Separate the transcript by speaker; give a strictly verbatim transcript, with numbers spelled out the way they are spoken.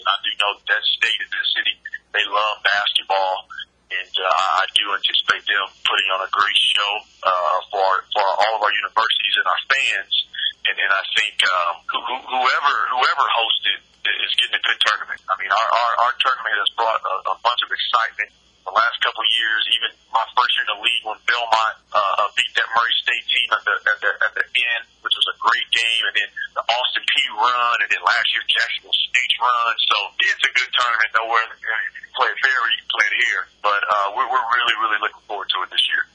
Speaker 1: I do know that state and that city, they love basketball, and uh, I do anticipate them putting on a great show uh, for for all of our universities and our fans. And, and I think um, who, who, whoever whoever hosted is getting a good tournament. I mean, our our, our tournament has brought a, a bunch of excitement. The last couple of years, even my first year in the league when Belmont uh, beat that Murray State team at the, at the at the end, which was a great game, and then the Austin P run, and then last year Jacksonville State's run. So it's a good tournament. Nowhere you can play it there, or you can play it here. But uh, we're we're really really looking forward to it this year.